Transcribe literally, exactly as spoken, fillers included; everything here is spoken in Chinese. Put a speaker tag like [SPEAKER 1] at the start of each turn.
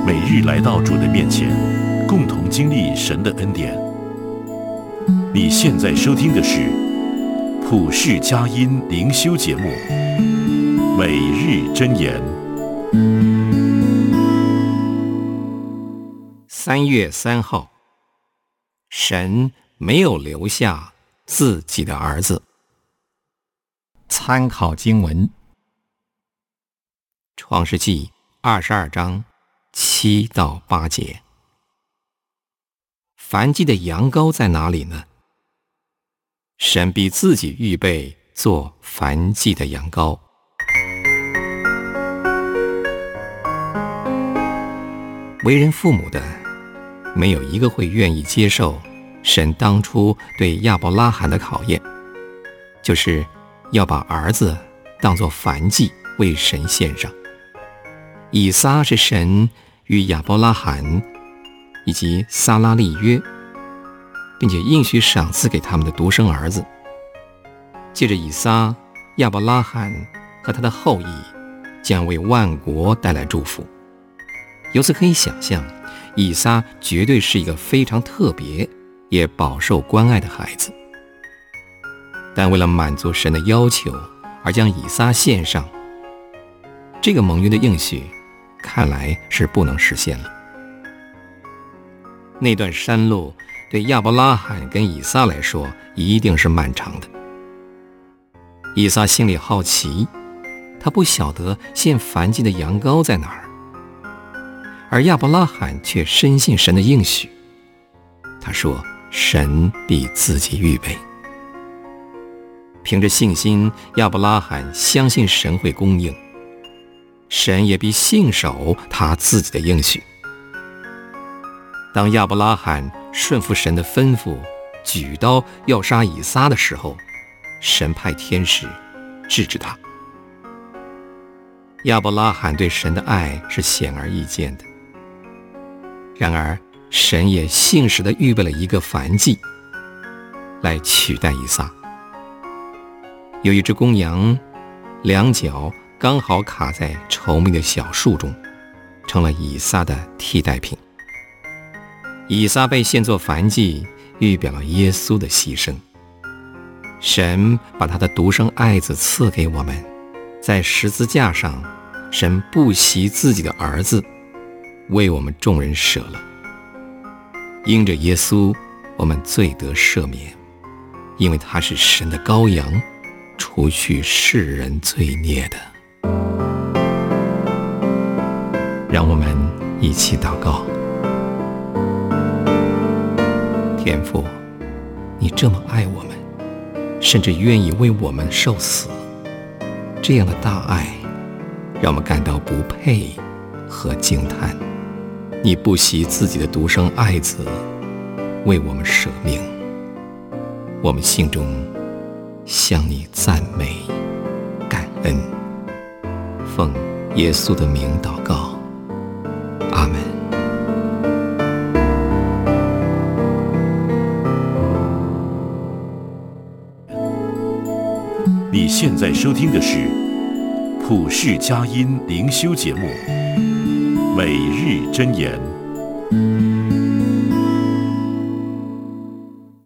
[SPEAKER 1] 每日来到主的面前，共同经历神的恩典。你现在收听的是普世佳音灵修节目《每日箴言》。
[SPEAKER 2] 三月三号，神没有留下自己的儿子。参考经文：创世纪二十二章七到八节。燔祭的羊羔在哪里呢？神必自己预备做燔祭的羊羔。为人父母的，没有一个会愿意接受神当初对亚伯拉罕的考验，就是要把儿子当作燔祭为神献上。以撒是神与亚伯拉罕以及撒拉立约，并且应许赏赐给他们的独生儿子。借着以撒，亚伯拉罕和他的后裔将为万国带来祝福。由此可以想象，以撒绝对是一个非常特别也饱受关爱的孩子。但为了满足神的要求而将以撒献上，这个盟约的应许看来是不能实现了。那段山路对亚伯拉罕跟以撒来说一定是漫长的。以撒心里好奇，他不晓得献燔祭的羊羔在哪儿，而亚伯拉罕却深信神的应许。他说神必自己预备。凭着信心，亚伯拉罕相信神会供应，神也必信守他自己的应许。当亚伯拉罕顺服神的吩咐，举刀要杀以撒的时候，神派天使制止他。亚伯拉罕对神的爱是显而易见的，然而神也信实地预备了一个燔祭来取代以撒。有一只公羊，两脚刚好卡在稠密的小树中，成了以撒的替代品。以撒被献作燔祭，预表了耶稣的牺牲。神把他的独生爱子赐给我们，在十字架上，神不惜自己的儿子，为我们众人舍了。因着耶稣，我们罪得赦免，因为他是神的羔羊，除去世人罪孽的。让我们一起祷告。天父，你这么爱我们，甚至愿意为我们受死，这样的大爱让我们感到不配和惊叹。你不惜自己的独生爱子为我们舍命，我们心中向你赞美感恩。奉耶稣的名祷告，阿们。
[SPEAKER 1] 你现在收听的是普世佳音灵修节目《每日箴言》。